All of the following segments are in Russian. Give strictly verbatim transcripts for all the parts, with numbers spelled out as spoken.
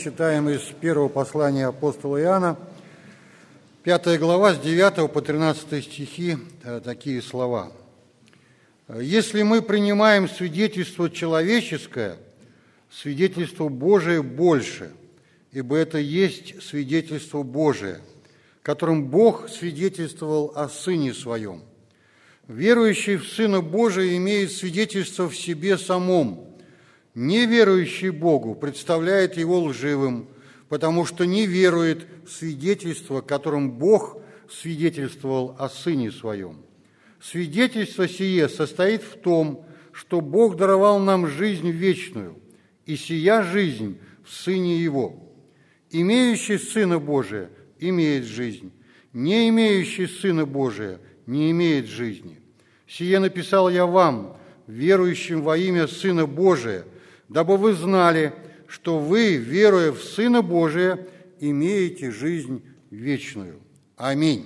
читаем из первого послания апостола Иоанна, пятая глава, с девятого по тринадцатый стихи, такие слова. «Если мы принимаем свидетельство человеческое, свидетельство Божие больше, ибо это есть свидетельство Божие, которым Бог свидетельствовал о Сыне Своем. Верующий в Сына Божия имеет свидетельство в себе самом. Неверующий Богу представляет его лживым, потому что не верует в свидетельство, которым Бог свидетельствовал о Сыне Своем. Свидетельство сие состоит в том, что Бог даровал нам жизнь вечную, и сия жизнь в Сыне Его. Имеющий Сына Божия имеет жизнь, не имеющий Сына Божия не имеет жизни. Сие написал я вам, верующим во имя Сына Божия, дабы вы знали, что вы, веруя в Сына Божия, имеете жизнь вечную. Аминь».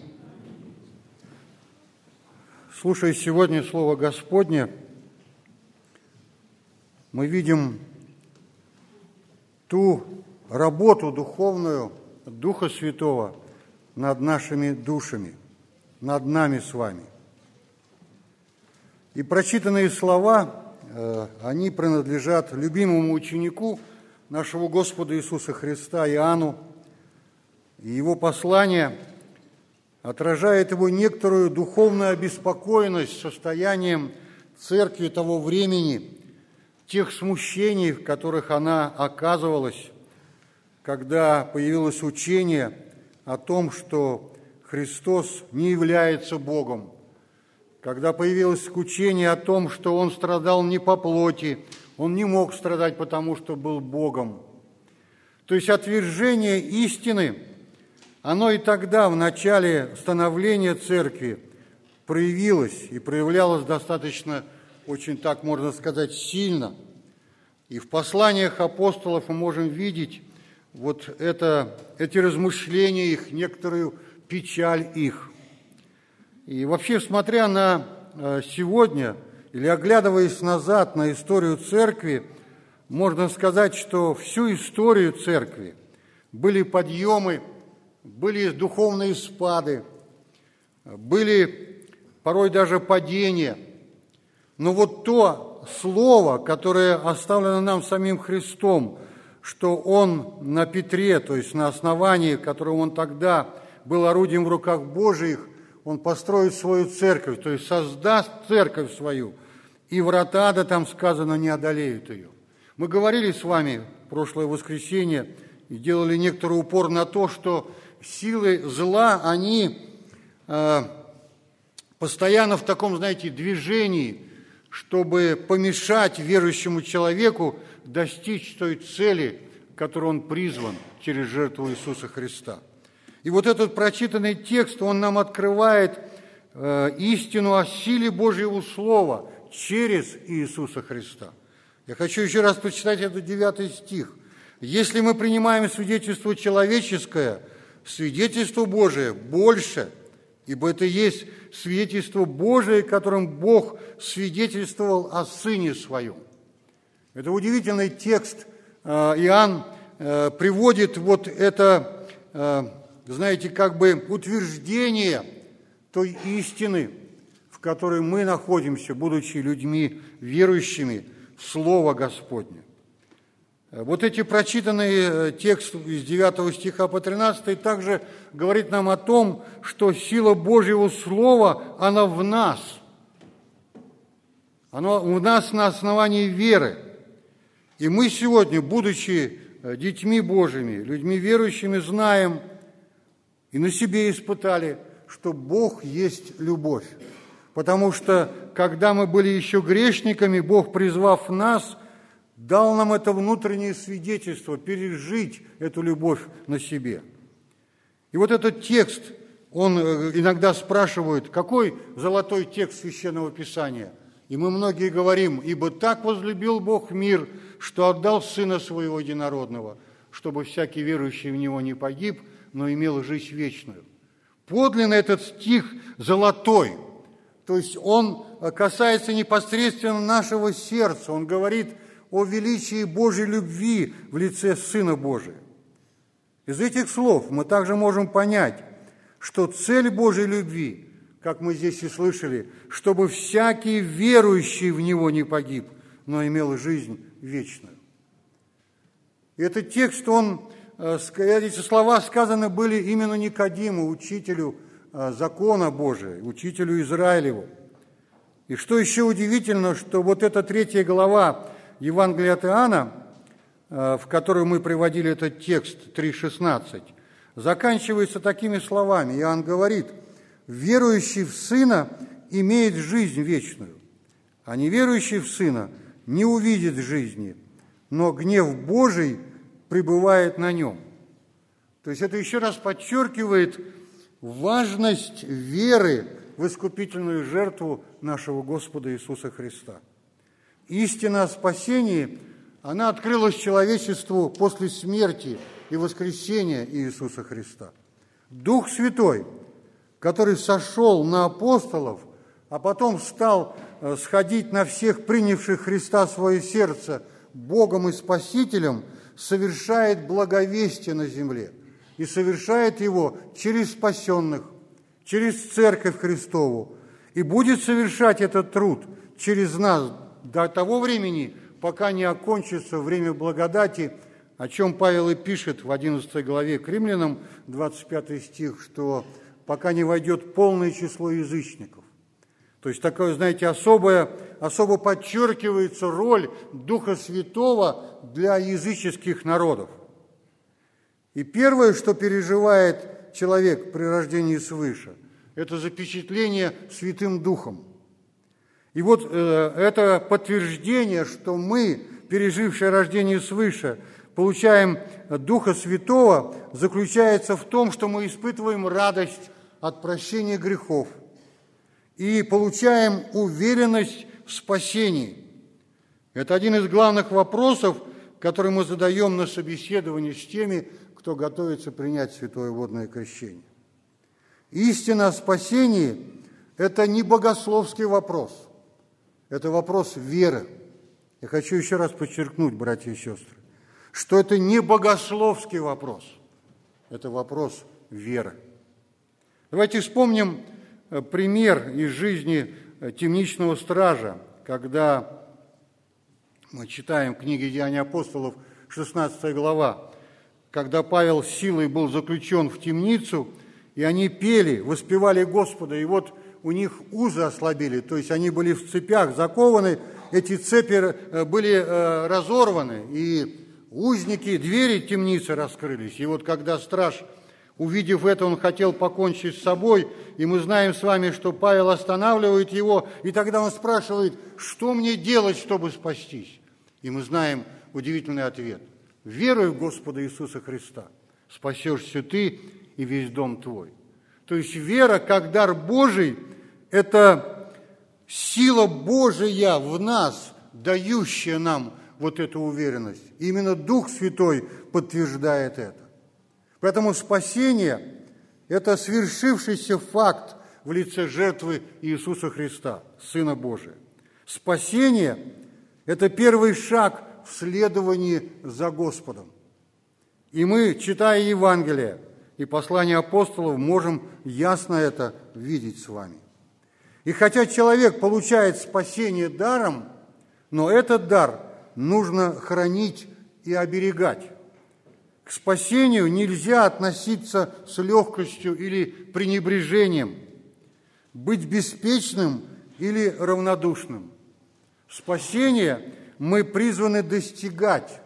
Слушая сегодня Слово Господне, мы видим ту работу духовную Духа Святого над нашими душами, над нами с вами. И прочитанные слова, они принадлежат любимому ученику нашего Господа Иисуса Христа Иоанну, и его послание отражает его некоторую духовную обеспокоенность состоянием церкви того времени, тех смущений, в которых она оказывалась, когда появилось учение о том, что Христос не является Богом, когда появилось учение о том, что Он страдал не по плоти, Он не мог страдать, потому что был Богом. То есть отвержение истины, оно и тогда, в начале становления церкви, проявилось и проявлялось достаточно, очень так можно сказать, сильно. И в посланиях апостолов мы можем видеть вот это, эти размышления их, некоторую печаль их. И вообще, смотря на сегодня, или оглядываясь назад на историю церкви, можно сказать, что всю историю церкви были подъемы, были духовные спады, были порой даже падения. Но вот то слово, которое оставлено нам самим Христом, что Он на Петре, то есть на основании, которого Он тогда был орудием в руках Божиих, Он построит свою церковь, то есть создаст церковь свою, и врата ада, там сказано, не одолеют ее. Мы говорили с вами в прошлое воскресенье и делали некоторый упор на то, что силы зла, они э, постоянно в таком, знаете, движении, чтобы помешать верующему человеку достичь той цели, к которой он призван через жертву Иисуса Христа. И вот этот прочитанный текст, он нам открывает э, истину о силе Божьего Слова через Иисуса Христа. Я хочу еще раз прочитать этот девятый стих. «Если мы принимаем свидетельство человеческое, свидетельство Божие больше, ибо это есть свидетельство Божие, которым Бог свидетельствовал о Сыне Своем». Это удивительный текст. Иоанн приводит вот это, знаете, как бы утверждение той истины, в которой мы находимся, будучи людьми верующими в Слово Господне. Вот эти прочитанные тексты из девятого стиха по тринадцатый также говорит нам о том, что сила Божьего Слова, она в нас. Она в нас на основании веры. И мы сегодня, будучи детьми Божьими, людьми верующими, знаем и на себе испытали, что Бог есть любовь. Потому что, когда мы были еще грешниками, Бог, призвав нас, дал нам это внутреннее свидетельство, пережить эту любовь на себе. И вот этот текст, он иногда спрашивает, какой золотой текст Священного Писания? И мы многие говорим, ибо так возлюбил Бог мир, что отдал Сына Своего Единородного, чтобы всякий верующий в Него не погиб, но имел жизнь вечную. Подлинно этот стих золотой, то есть он касается непосредственно нашего сердца, он говорит о величии Божьей любви в лице Сына Божия. Из этих слов мы также можем понять, что цель Божьей любви, как мы здесь и слышали, чтобы всякий верующий в Него не погиб, но имел жизнь вечную. И этот текст, он, эти слова сказаны были именно Никодиму, учителю закона Божия, учителю Израилеву. И что еще удивительно, что вот эта третья глава Евангелия от Иоанна, в которую мы приводили этот текст три шестнадцать, заканчивается такими словами. Иоанн говорит: «Верующий в Сына имеет жизнь вечную, а неверующий в Сына не увидит жизни, но гнев Божий пребывает на нем». То есть это еще раз подчеркивает важность веры в искупительную жертву нашего Господа Иисуса Христа. Истина о спасении, она открылась человечеству после смерти и воскресения Иисуса Христа. Дух Святой, который сошел на апостолов, а потом стал сходить на всех принявших Христа в свое сердце Богом и Спасителем, совершает благовестие на земле и совершает его через спасенных, через Церковь Христову, и будет совершать этот труд через нас до того времени, пока не окончится время благодати, о чем Павел и пишет в одиннадцатой главе к Римлянам, двадцать пятый стих, что пока не войдет полное число язычников. То есть такое, знаете, особое, особо подчеркивается роль Духа Святого для языческих народов. И первое, что переживает человек при рождении свыше, это запечатление Святым Духом. И вот э, это подтверждение, что мы, пережившие рождение свыше, получаем Духа Святого, заключается в том, что мы испытываем радость от прощения грехов и получаем уверенность в спасении. Это один из главных вопросов, который мы задаем на собеседовании с теми, кто готовится принять святое водное крещение. Истина о спасении – это не богословский вопрос, это вопрос веры. Я хочу еще раз подчеркнуть, братья и сестры, что это не богословский вопрос, это вопрос веры. Давайте вспомним пример из жизни темничного стража, когда мы читаем в книге «Деяния апостолов», шестнадцатая глава, когда Павел с силой был заключен в темницу, и они пели, воспевали Господа, и вот у них узы ослабели, то есть они были в цепях закованы, эти цепи были разорваны, и узники, двери темницы раскрылись. И вот когда страж, увидев это, он хотел покончить с собой, и мы знаем с вами, что Павел останавливает его, и тогда он спрашивает: что мне делать, чтобы спастись? И мы знаем удивительный ответ: веруй в Господа Иисуса Христа, спасешься ты и весь дом твой. То есть вера, как дар Божий, это сила Божия в нас, дающая нам вот эту уверенность. И именно Дух Святой подтверждает это. Поэтому спасение – это свершившийся факт в лице жертвы Иисуса Христа, Сына Божия. Спасение – это первый шаг в следовании за Господом. И мы, читая Евангелие и послания апостолов, можем ясно это видеть с вами. И хотя человек получает спасение даром, но этот дар нужно хранить и оберегать. К спасению нельзя относиться с легкостью или пренебрежением, быть беспечным или равнодушным. Спасение мы призваны достигать.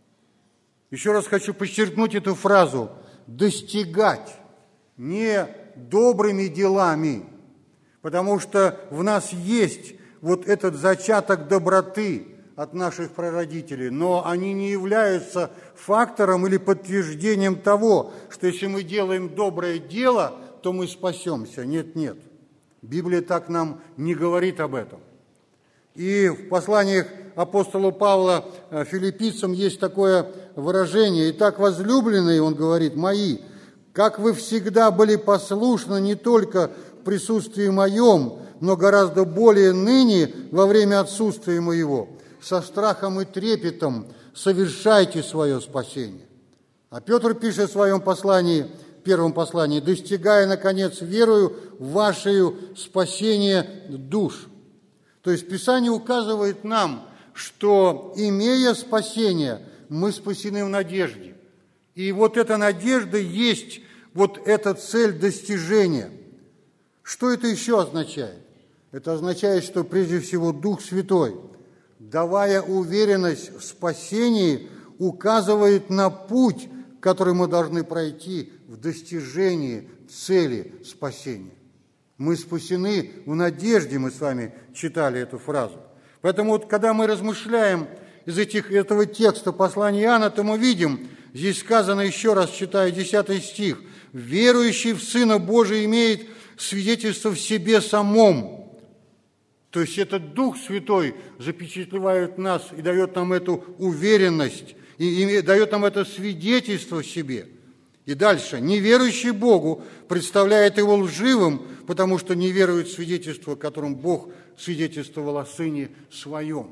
Еще раз хочу подчеркнуть эту фразу: достигать, не добрыми делами, потому что в нас есть вот этот зачаток доброты от наших прародителей, но они не являются фактором или подтверждением того, что если мы делаем доброе дело, то мы спасемся. Нет, нет. Библия так нам не говорит об этом. И в посланиях апостола Павла филиппийцам есть такое выражение: «Итак, возлюбленные, он говорит, мои, как вы всегда были послушны не только в присутствии моем, но гораздо более ныне во время отсутствия моего, со страхом и трепетом совершайте свое спасение». А Петр пишет в своем послании, первом послании: «Достигая, наконец, верою вашею спасение душ». То есть Писание указывает нам, что, имея спасение, мы спасены в надежде. И вот эта надежда есть вот эта цель достижения. Что это еще означает? Это означает, что прежде всего Дух Святой, давая уверенность в спасении, указывает на путь, который мы должны пройти в достижении цели спасения. Мы спасены в надежде, мы с вами читали эту фразу. Поэтому вот когда мы размышляем из этих, этого текста послания Иоанна, то мы видим, здесь сказано, еще раз читаю, десятый стих: «Верующий в Сына Божия имеет свидетельство в себе самом». То есть этот Дух Святой запечатлевает нас и дает нам эту уверенность, и, и дает нам это свидетельство в себе. И дальше: «Неверующий Богу представляет его лживым, потому что не верует в свидетельство, которым Бог свидетельствовал о Сыне Своем».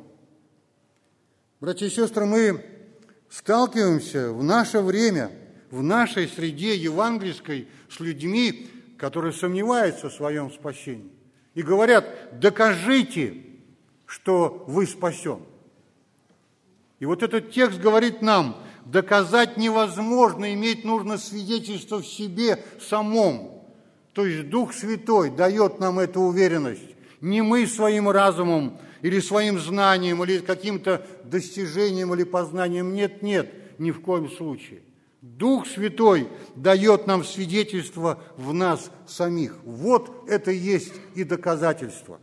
Братья и сестры, мы сталкиваемся в наше время, в нашей среде евангельской с людьми, которые сомневаются в своем спасении и говорят: «Докажите, что вы спасен». И вот этот текст говорит нам: доказать невозможно, иметь нужно свидетельство в себе самом. То есть Дух Святой дает нам эту уверенность. Не мы своим разумом или своим знанием, или каким-то достижением, или познанием. Нет, нет, ни в коем случае. Дух Святой дает нам свидетельство в нас самих. Вот это есть и доказательство.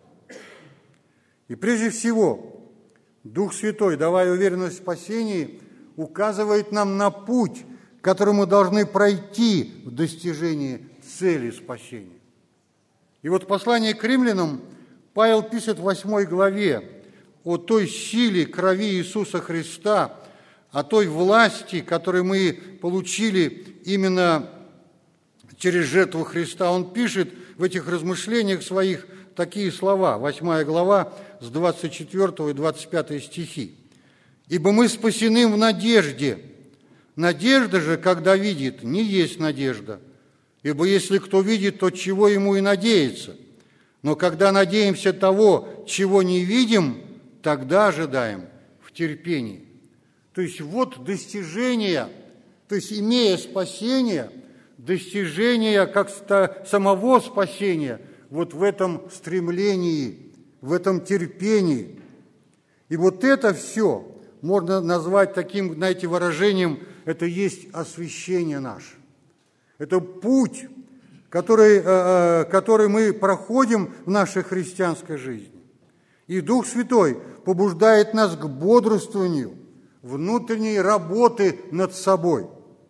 И прежде всего, Дух Святой, давая уверенность в спасении, указывает нам на путь, который мы должны пройти в достижении цели спасения. И вот в послании к римлянам Павел пишет в восьмой главе о той силе крови Иисуса Христа, о той власти, которую мы получили именно через жертву Христа. Он пишет в этих размышлениях своих такие слова, восьмая глава, с двадцать четвёртого и двадцать пятого стихи. «Ибо мы спасены в надежде. Надежда же, когда видит, не есть надежда. Ибо если кто видит, то чего ему и надеется. Но когда надеемся того, чего не видим, тогда ожидаем в терпении». То есть вот достижение, то есть имея спасение, достижение как самого спасения, вот в этом стремлении, в этом терпении. И вот это все можно назвать таким, знаете, выражением: это есть освящение наше. Это путь, который, который мы проходим в нашей христианской жизни. И Дух Святой побуждает нас к бодрствованию, внутренней работы над собой.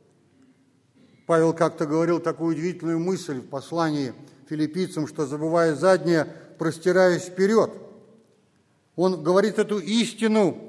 Павел как-то говорил такую удивительную мысль в послании филиппийцам, что, забывая заднее, простираясь вперед. Он говорит эту истину,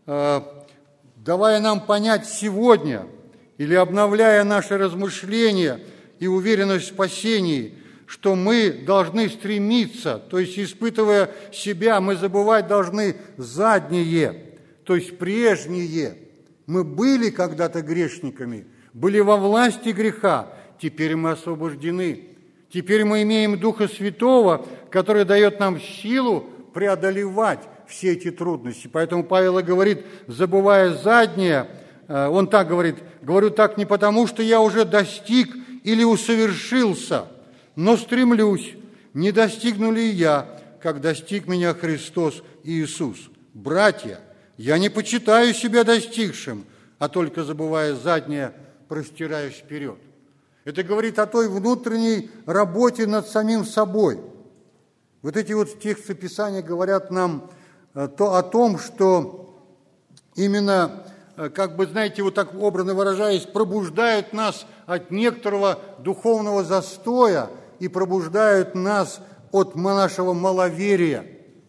давая нам понять сегодня, или обновляя наши размышления и уверенность в спасении, что мы должны стремиться, то есть, испытывая себя, мы забывать должны заднее, то есть прежнее. Мы были когда-то грешниками, были во власти греха, теперь мы освобождены. Теперь мы имеем Духа Святого, который дает нам силу преодолевать все эти трудности. Поэтому Павел и говорит, забывая заднее, он так говорит: говорю так не потому, что я уже достиг или усовершился, но стремлюсь, не достигну ли я, как достиг меня Христос Иисус. Братья, я не почитаю себя достигшим, а только, забывая заднее, простираюсь вперед. Это говорит о той внутренней работе над самим собой. Вот эти вот тексты Писания говорят нам то, о том, что именно, как бы, знаете, вот так образно выражаясь, пробуждают нас от некоторого духовного застоя и пробуждают нас от нашего маловерия.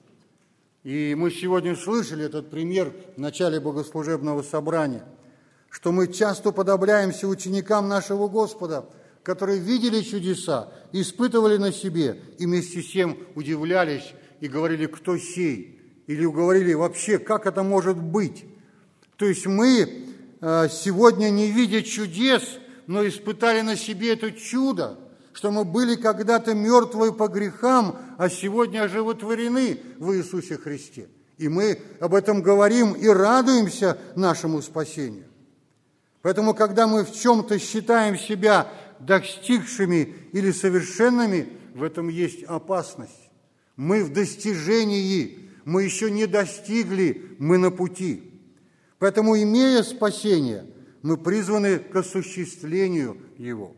И мы сегодня слышали этот пример в начале богослужебного собрания, что мы часто уподобляемся ученикам нашего Господа, которые видели чудеса, испытывали на себе и вместе с тем удивлялись и говорили: кто сей? Или говорили: вообще, как это может быть? То есть мы сегодня, не видя чудес, но испытали на себе это чудо, что мы были когда-то мертвы по грехам, а сегодня оживотворены в Иисусе Христе. И мы об этом говорим и радуемся нашему спасению. Поэтому, когда мы в чем-то считаем себя достигшими или совершенными, в этом есть опасность. Мы в достижении, мы еще не достигли, мы на пути. Поэтому, имея спасение, мы призваны к осуществлению его.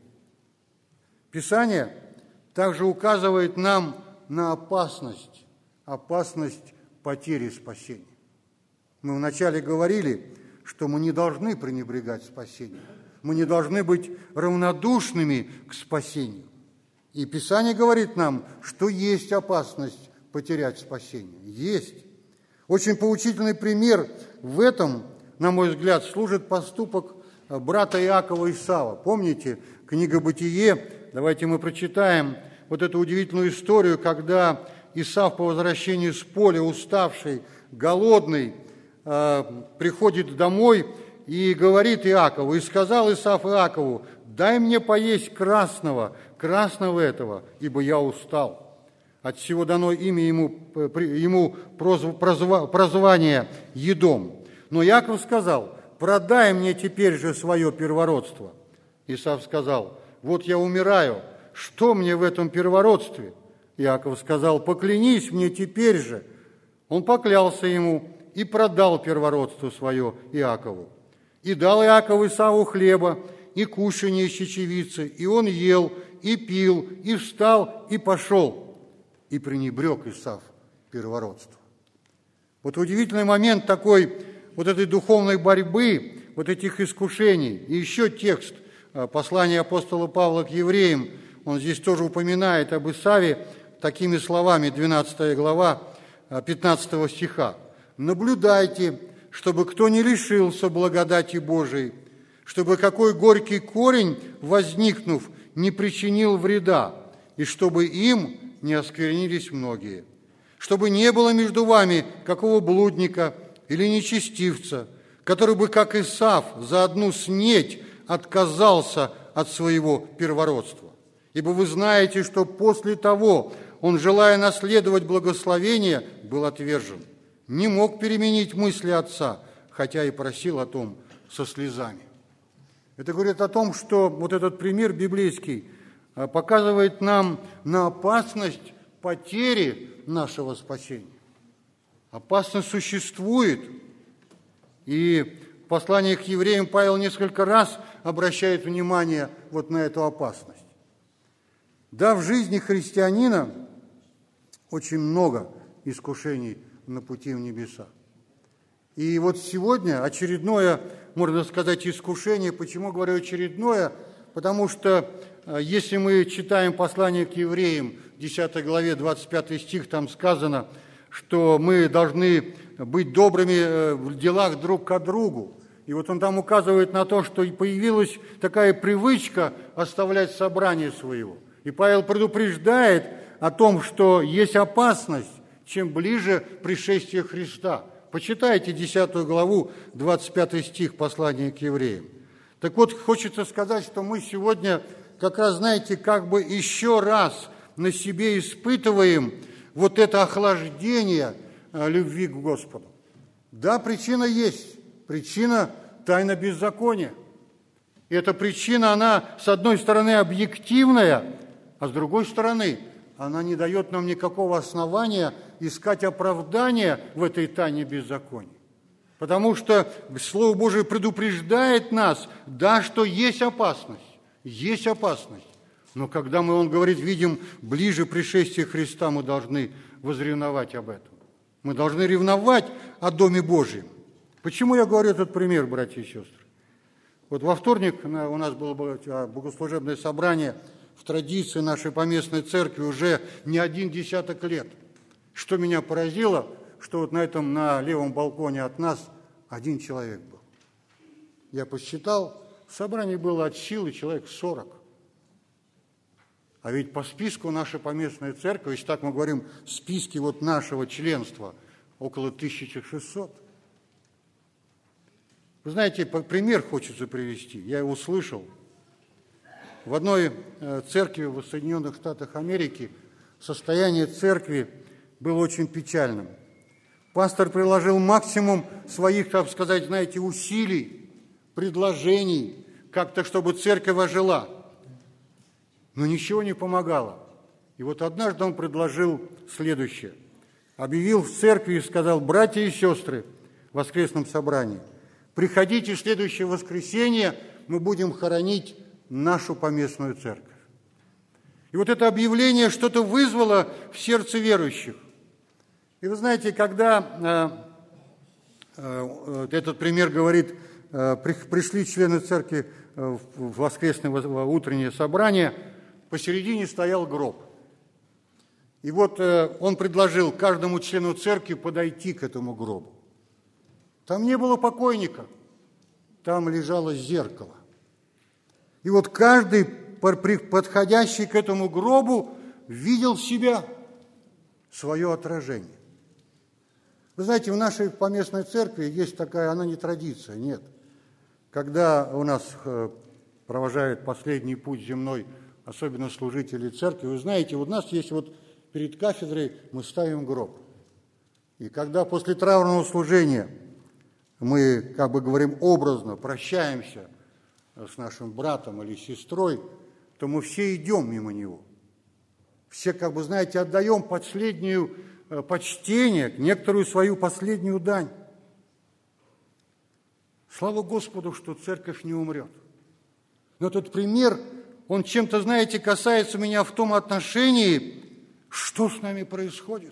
Писание также указывает нам на опасность, опасность потери спасения. Мы вначале говорили, что мы не должны пренебрегать спасением, мы не должны быть равнодушными к спасению. И Писание говорит нам, что есть опасность потерять спасение. Есть. Очень поучительный пример в этом, на мой взгляд, служит поступок брата Иакова Исава. Помните, книга «Бытие», давайте мы прочитаем вот эту удивительную историю, когда Исав по возвращении с поля, уставший, голодный, приходит домой и говорит Иакову, и сказал Исав Иакову: «Дай мне поесть красного, красного этого, ибо я устал». От всего дано имя ему, ему прозвание Едом. Но Иаков сказал: «Продай мне теперь же свое первородство». Исав сказал: «Вот я умираю, что мне в этом первородстве?» Иаков сказал: «Поклянись мне теперь же». Он поклялся ему и продал первородство свое Иакову. И дал Иаков Исаву хлеба и кушанье из чечевицы, и он ел, и пил, и встал, и пошел. И пренебрег Исав первородство. Вот удивительный момент такой, вот этой духовной борьбы, вот этих искушений. И еще текст послания апостола Павла к евреям, он здесь тоже упоминает об Исаве такими словами, двенадцатая глава, пятнадцатого стиха. «Наблюдайте, чтобы кто не лишился благодати Божией, чтобы какой горький корень, возникнув, не причинил вреда, и чтобы им не осквернились многие, чтобы не было между вами какого блудника или нечестивца, который бы, как Исав, за одну снеть отказался от своего первородства. Ибо вы знаете, что после того он, желая наследовать благословение, был отвержен, не мог переменить мысли отца, хотя и просил о том со слезами». Это говорит о том, что вот этот пример библейский показывает нам на опасность потери нашего спасения. Опасность существует, и в послании к евреям Павел несколько раз обращает внимание вот на эту опасность. Да, в жизни христианина очень много искушений на пути в небеса. И вот сегодня очередное, можно сказать, искушение. Почему говорю очередное? Потому что если мы читаем послание к евреям, в десятой главе, двадцать пятый стих, там сказано, что мы должны быть добрыми в делах друг к другу. И вот он там указывает на то, что появилась такая привычка оставлять собрание своего. И Павел предупреждает о том, что есть опасность, чем ближе пришествие Христа. Почитайте десятую главу, двадцать пятый стих послания к евреям. Так вот, хочется сказать, что мы сегодня как раз, знаете, как бы еще раз на себе испытываем вот это охлаждение любви к Господу. Да, причина есть. Причина – тайна беззакония. И эта причина, она, с одной стороны, объективная, а с другой стороны, она не дает нам никакого основания искать оправдания в этой тайне беззакония. Потому что Слово Божие предупреждает нас, да, что есть опасность, есть опасность. Но когда мы, он говорит, видим ближе пришествие Христа, мы должны возревновать об этом. Мы должны ревновать о Доме Божьем. Почему я говорю этот пример, братья и сестры? Вот во вторник у нас было богослужебное собрание в традиции нашей поместной церкви уже не один десяток лет. Что меня поразило, что вот на этом, на левом балконе от нас один человек был. Я посчитал, в собрании было от силы человек сорок. А ведь по списку наша поместная церковь, если так мы говорим, списки вот нашего членства, около тысячи шестисот. Вы знаете, пример хочется привести. Я его слышал. В одной церкви в Соединенных Штатах Америки состояние церкви было очень печальным. Пастор приложил максимум своих, так сказать, знаете, усилий, предложений, как-то, чтобы церковь ожила. Но ничего не помогало. И вот однажды он предложил следующее. Объявил в церкви и сказал: братья и сестры, в воскресном собрании, приходите в следующее воскресенье, мы будем хоронить нашу поместную церковь. И вот это объявление что-то вызвало в сердце верующих. И вы знаете, когда э, э, этот пример говорит, э, при, пришли члены церкви э, в воскресное в утреннее собрание, посередине стоял гроб. И вот э, он предложил каждому члену церкви подойти к этому гробу. Там не было покойника, там лежало зеркало. И вот каждый, подходящий к этому гробу, видел себя, свое отражение. Вы знаете, в нашей поместной церкви есть такая, она не традиция, нет. Когда у нас провожают последний путь земной, особенно служители церкви, вы знаете, у нас есть вот перед кафедрой мы ставим гроб. И когда после траурного служения мы, как бы говорим образно, прощаемся с нашим братом или сестрой, то мы все идем мимо него. Все, как бы, знаете, отдаем последнюю почтение, некоторую свою последнюю дань. Слава Господу, что церковь не умрет. Но этот пример, он чем-то, знаете, касается меня в том отношении, что с нами происходит.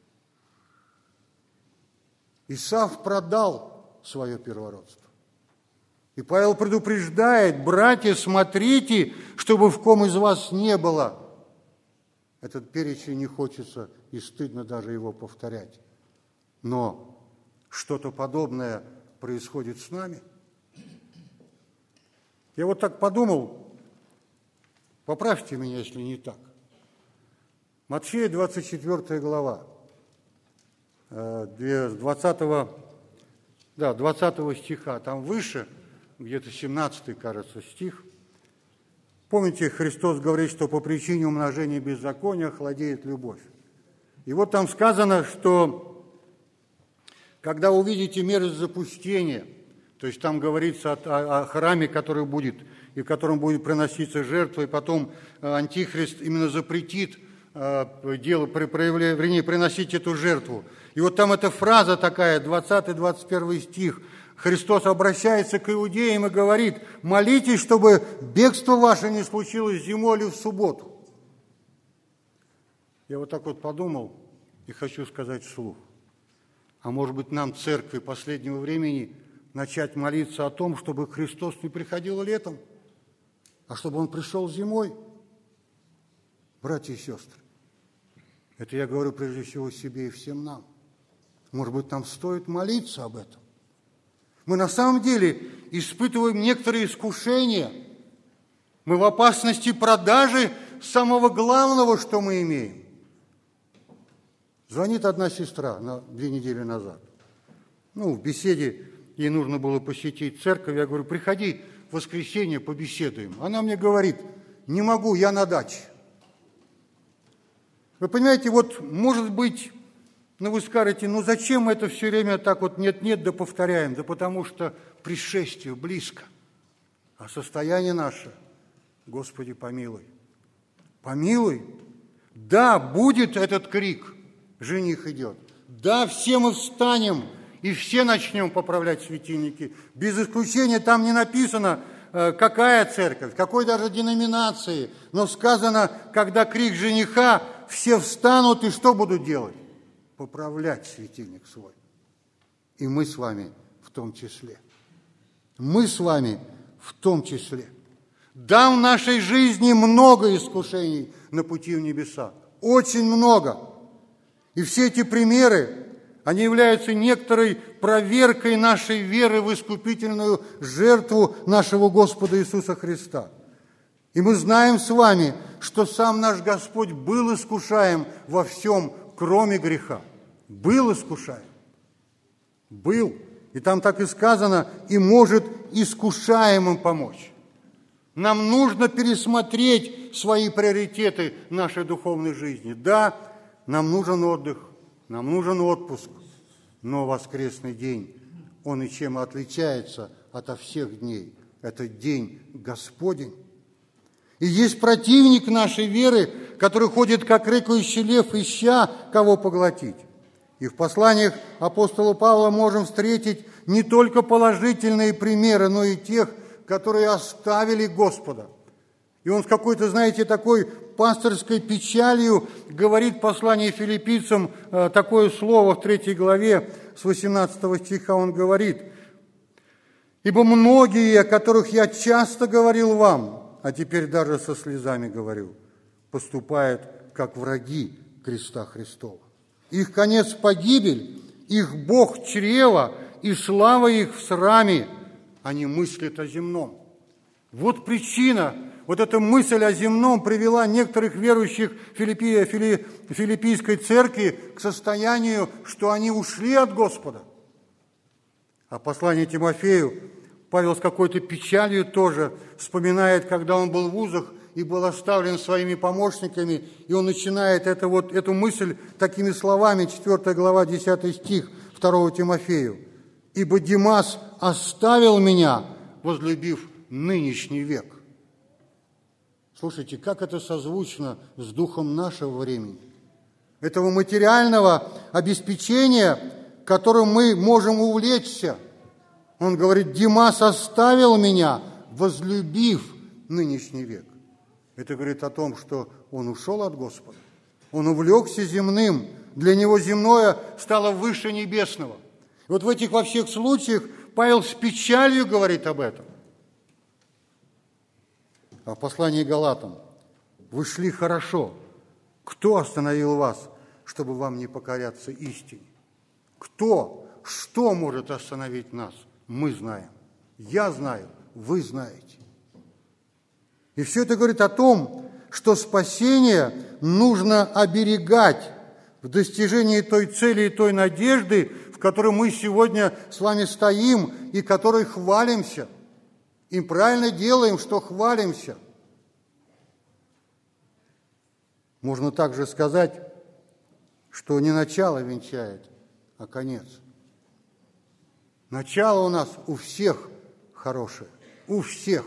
Исав продал свое первородство. И Павел предупреждает: братья, смотрите, чтобы в ком из вас не было. Этот перечень не хочется, и стыдно даже его повторять. Но что-то подобное происходит с нами. Я вот так подумал, поправьте меня, если не так. Матфея, двадцать четвёртая глава, двадцатого, да, двадцатого стиха, там выше, где-то семнадцатый, кажется, стих. Помните, Христос говорит, что по причине умножения беззакония холодеет любовь. И вот там сказано, что когда увидите мерзость запустения, то есть там говорится о, о, о храме, который будет, и в котором будет приноситься жертва, и потом Антихрист именно запретит э, дело, проявля, вернее, приносить эту жертву. И вот там эта фраза такая, двадцатый двадцать первый стих, Христос обращается к иудеям и говорит: молитесь, чтобы бегство ваше не случилось зимой или в субботу. Я вот так вот подумал и хочу сказать вслух. А может быть, нам, церкви последнего времени, начать молиться о том, чтобы Христос не приходил летом, а чтобы Он пришел зимой? Братья и сестры, это я говорю прежде всего себе и всем нам. Может быть, нам стоит молиться об этом. Мы на самом деле испытываем некоторые искушения. Мы в опасности продажи самого главного, что мы имеем. Звонит одна сестра на две недели назад. Ну, в беседе ей нужно было посетить церковь. Я говорю: приходи в воскресенье, побеседуем. Она мне говорит: не могу, я на даче. Вы понимаете, вот, может быть, ну, вы скажете, ну, зачем мы это все время так вот нет-нет да повторяем? Да потому что пришествие близко. А состояние наше, Господи, помилуй. Помилуй. Да, будет этот крик, жених идет. Да, все мы встанем и все начнем поправлять светильники. Без исключения там не написано, какая церковь, какой даже деноминации. Но сказано, когда крик жениха, все встанут и что будут делать? Поправлять светильник свой. И мы с вами в том числе. Мы с вами в том числе. Да, в нашей жизни много искушений на пути в небеса. Очень много. И все эти примеры, они являются некоторой проверкой нашей веры в искупительную жертву нашего Господа Иисуса Христа. И мы знаем с вами, что сам наш Господь был искушаем во всем, кроме греха. Был искушаем. Был. И там так и сказано, и может искушаемым помочь. Нам нужно пересмотреть свои приоритеты нашей духовной жизни. Да, нам нужен отдых, нам нужен отпуск, но воскресный день, он и чем отличается ото всех дней. Это день Господень. И есть противник нашей веры, который ходит, как рыкающий лев, ища кого поглотить. И в посланиях апостола Павла можем встретить не только положительные примеры, но и тех, которые оставили Господа. И он с какой-то, знаете, такой пасторской печалью говорит в послании филиппийцам такое слово в третьей главе с восемнадцатого стиха. Он говорит: «Ибо многие, о которых я часто говорил вам, а теперь даже со слезами говорю, поступают как враги креста Христова. Их конец – погибель, их Бог – чрево, и слава их в сраме, они мыслят о земном». Вот причина, вот эта мысль о земном привела некоторых верующих Филиппи, Фили, филиппийской церкви к состоянию, что они ушли от Господа. А послание Тимофею Павел с какой-то печалью тоже вспоминает, когда он был в вузах и был оставлен своими помощниками, и он начинает это, вот, эту мысль такими словами, четвёртая глава, десятый стих второго Тимофею. «Ибо Димас оставил меня, возлюбив нынешний век». Слушайте, как это созвучно с духом нашего времени, этого материального обеспечения, которым мы можем увлечься. Он говорит: «Димас оставил меня, возлюбив нынешний век». Это говорит о том, что он ушел от Господа. Он увлекся земным. Для него земное стало выше небесного. И вот в этих во всех случаях Павел с печалью говорит об этом. А в послании Галатам: «Вы шли хорошо. Кто остановил вас, чтобы вам не покоряться истине?» Кто? Что может остановить нас? Мы знаем. Я знаю, вы знаете. И все это говорит о том, что спасение нужно оберегать в достижении той цели и той надежды, в которой мы сегодня с вами стоим и которой хвалимся. И правильно делаем, что хвалимся. Можно также сказать, что не начало венчает, а конец. Начало у нас у всех хорошее, у всех.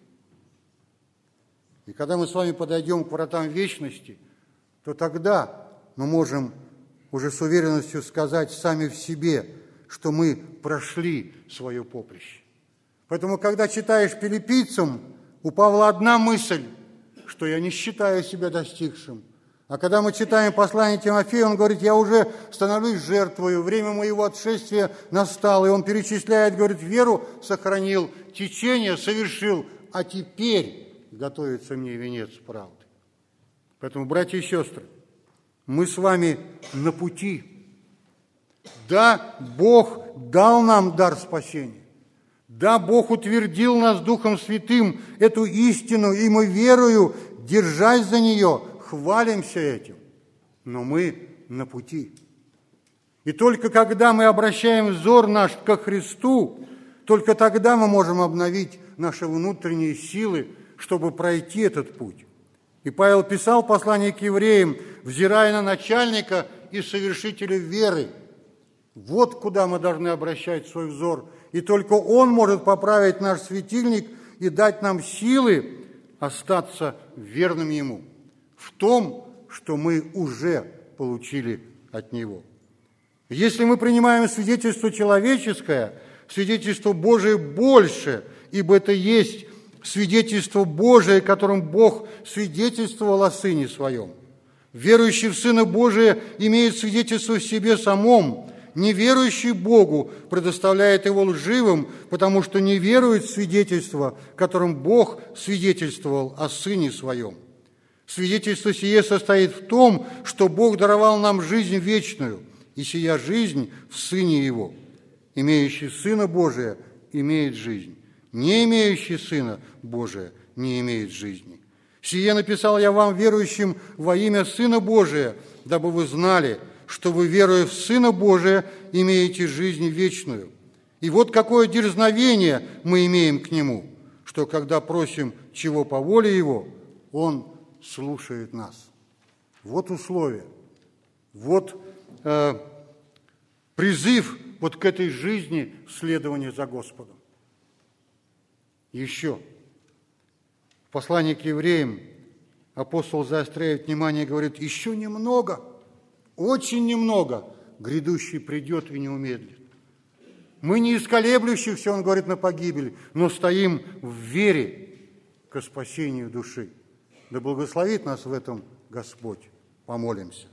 И когда мы с вами подойдем к вратам вечности, то тогда мы можем уже с уверенностью сказать сами в себе, что мы прошли свое поприще. Поэтому, когда читаешь филиппийцам, у Павла одна мысль, что я не считаю себя достигшим. А когда мы читаем послание Тимофею, он говорит: я уже становлюсь жертвою, время моего отшествия настало. И он перечисляет, говорит: веру сохранил, течение совершил, а теперь готовится мне венец правды. Поэтому, братья и сестры, мы с вами на пути. Да, Бог дал нам дар спасения. Да, Бог утвердил нас Духом Святым, эту истину, и мы верою, держась за нее, хвалимся этим. Но мы на пути. И только когда мы обращаем взор наш ко Христу, только тогда мы можем обновить наши внутренние силы, чтобы пройти этот путь. И Павел писал послание к евреям, взирая на начальника и совершителя веры. Вот куда мы должны обращать свой взор. И только Он может поправить наш светильник и дать нам силы остаться верным Ему в том, что мы уже получили от Него. Если мы принимаем свидетельство человеческое, свидетельство Божие больше, ибо это есть свидетельство Божие, которым Бог свидетельствовал о Сыне Своем. Верующий в Сына Божия имеет свидетельство в себе самом. Неверующий Богу предоставляет его лживым, потому что не верует в свидетельство, которым Бог свидетельствовал о Сыне Своем. Свидетельство сие состоит в том, что Бог даровал нам жизнь вечную, и сия жизнь в Сыне Его. Имеющий Сына Божия имеет жизнь, не имеющий Сына Божия не имеет жизни. Сие написал я вам, верующим во имя Сына Божия, дабы вы знали, что вы, веруя в Сына Божия, имеете жизнь вечную. И вот какое дерзновение мы имеем к Нему, что когда просим чего по воле Его, Он слушает нас. Вот условия, вот э, призыв вот к этой жизни следования за Господом. Еще. В послании к евреям апостол заостряет внимание и говорит, еще немного, очень немного, грядущий придет и не умедлит. Мы не из колеблющихся, он говорит, на погибель, но стоим в вере к спасению души. Да благословит нас в этом Господь. Помолимся.